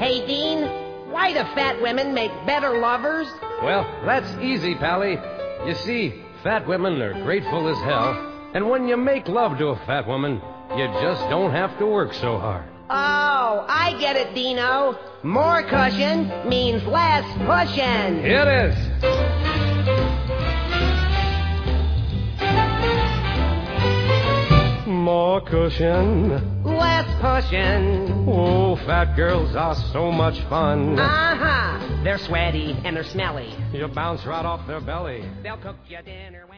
Hey, Dean, why do fat women make better lovers? Well, that's easy, Pally. You see, fat women are grateful as hell, and when you make love to a fat woman, you just don't have to work so hard. Oh, I get it, Dino. More cushion means less pushing. It is. More cushion. Less pushing. Oh, fat girls are so much fun. Uh-huh. They're sweaty and they're smelly. You bounce right off their belly. They'll cook you dinner when